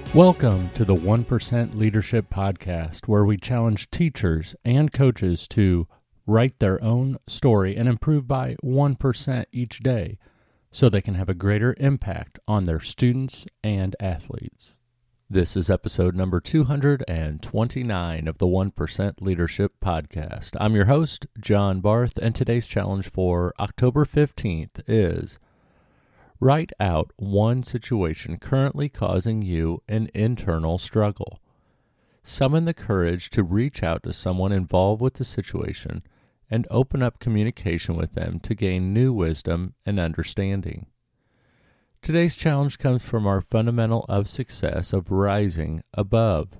Welcome to the 1% Leadership Podcast, where we challenge teachers and coaches to write their own story and improve by 1% each day so they can have a greater impact on their students and athletes. This is episode number 229 of the 1% Leadership Podcast. I'm your host, John Barth, and today's challenge for October 15th is write out one situation currently causing you an internal struggle. Summon the courage to reach out to someone involved with the situation and open up communication with them to gain new wisdom and understanding. Today's challenge comes from our fundamental of success of rising above.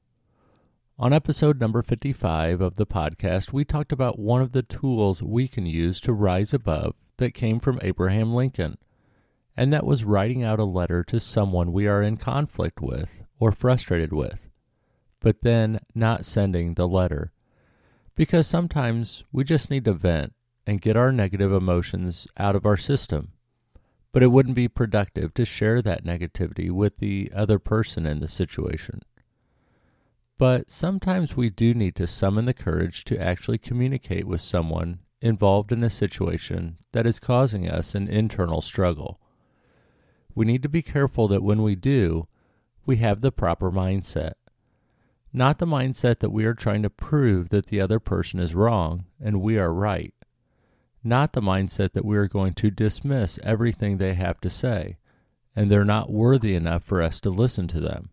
On episode number 55 of the podcast, we talked about one of the tools we can use to rise above that came from Abraham Lincoln, and that was writing out a letter to someone we are in conflict with or frustrated with, but then not sending the letter. Because sometimes we just need to vent and get our negative emotions out of our system, but it wouldn't be productive to share that negativity with the other person in the situation. But sometimes we do need to summon the courage to actually communicate with someone involved in a situation that is causing us an internal struggle. We need to be careful that when we do, we have the proper mindset. Not the mindset that we are trying to prove that the other person is wrong and we are right. Not the mindset that we are going to dismiss everything they have to say and they're not worthy enough for us to listen to them.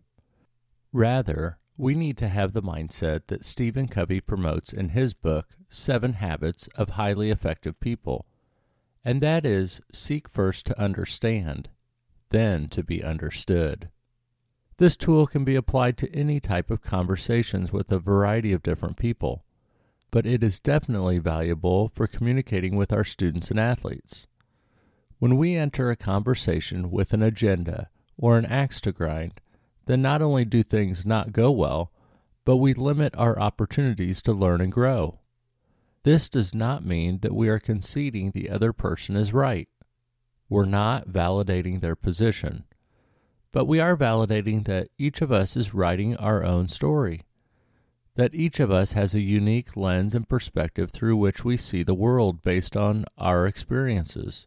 Rather, we need to have the mindset that Stephen Covey promotes in his book, 7 Habits of Highly Effective People, and that is seek first to understand, then to be understood. This tool can be applied to any type of conversations with a variety of different people, but it is definitely valuable for communicating with our students and athletes. When we enter a conversation with an agenda or an axe to grind, then not only do things not go well, but we limit our opportunities to learn and grow. This does not mean that we are conceding the other person is right. We're not validating their position, but we are validating that each of us is writing our own story, that each of us has a unique lens and perspective through which we see the world based on our experiences.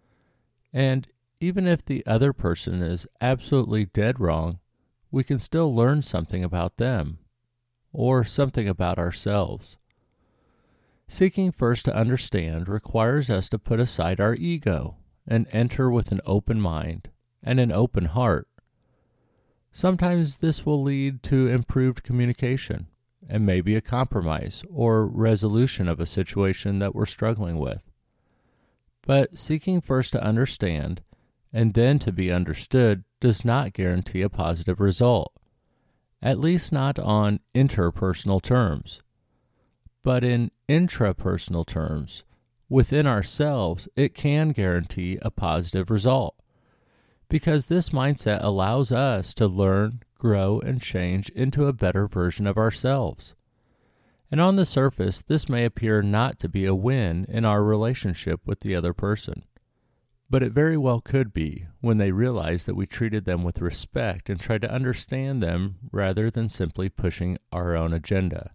And even if the other person is absolutely dead wrong, we can still learn something about them, or something about ourselves. Seeking first to understand requires us to put aside our ego and enter with an open mind and an open heart. Sometimes this will lead to improved communication and maybe a compromise or resolution of a situation that we're struggling with. But seeking first to understand and then to be understood does not guarantee a positive result, at least not on interpersonal terms. But in intrapersonal terms, within ourselves, it can guarantee a positive result, because this mindset allows us to learn, grow, and change into a better version of ourselves. And on the surface, this may appear not to be a win in our relationship with the other person, but it very well could be when they realize that we treated them with respect and tried to understand them rather than simply pushing our own agenda.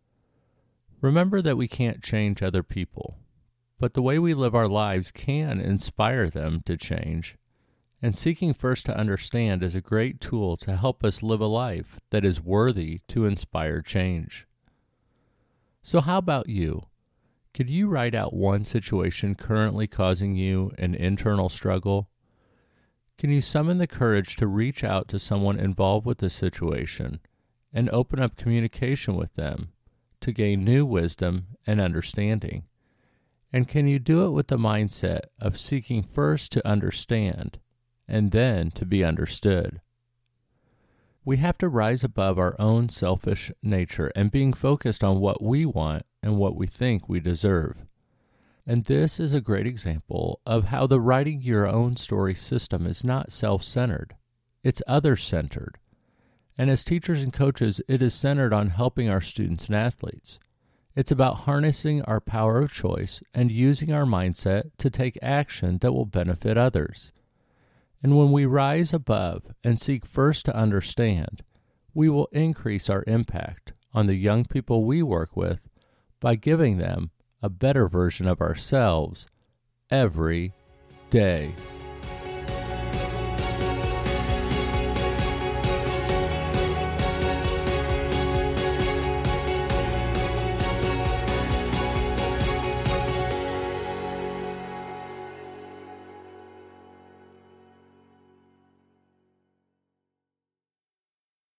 Remember that we can't change other people, but the way we live our lives can inspire them to change, and seeking first to understand is a great tool to help us live a life that is worthy to inspire change. So how about you? Could you write out one situation currently causing you an internal struggle? Can you summon the courage to reach out to someone involved with the situation and open up communication with them to gain new wisdom and understanding? And can you do it with the mindset of seeking first to understand and then to be understood? We have to rise above our own selfish nature and being focused on what we want and what we think we deserve. And this is a great example of how the writing your own story system is not self-centered. It's other-centered. And as teachers and coaches, it is centered on helping our students and athletes. It's about harnessing our power of choice and using our mindset to take action that will benefit others. And when we rise above and seek first to understand, we will increase our impact on the young people we work with by giving them a better version of ourselves every day.